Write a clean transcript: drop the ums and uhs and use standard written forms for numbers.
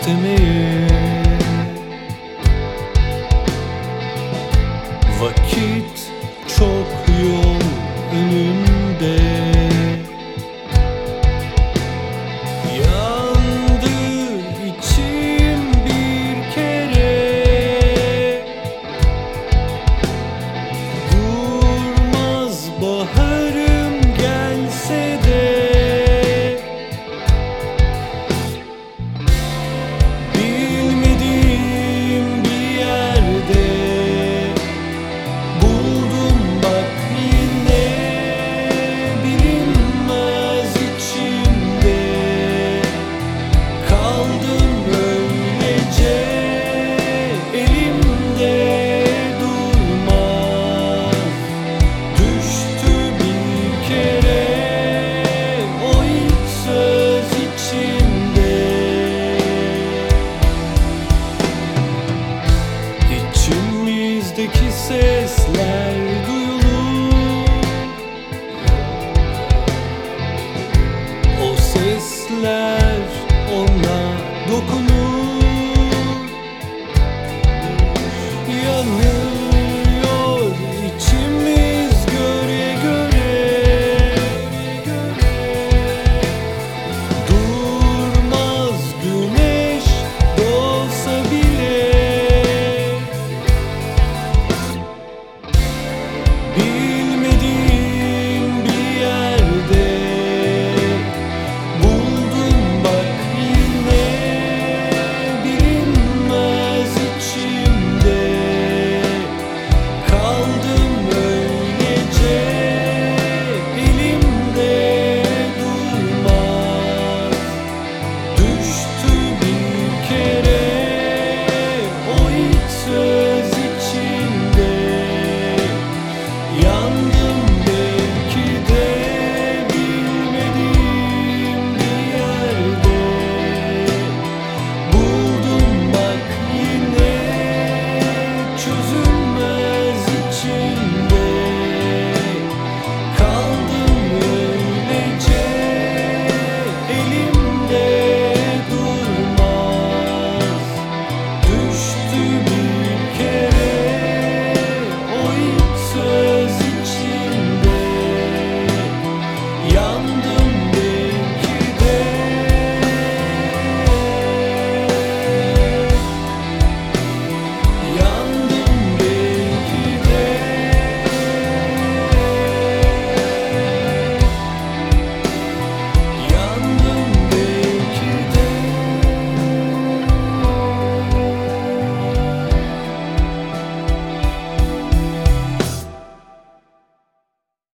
istemeye. Vakit çok yol önünde. Yandı içim bir kere, durmaz baharım gelse de. Bilmediğim bir yerde buldum bak yine, bilinmez içimde. Kaldım öylece, elimde durmaz. Düştü bir kere o ilk söz içimde. İçimizdeki sesler duyulur, o sesler ona dokunur. Yanır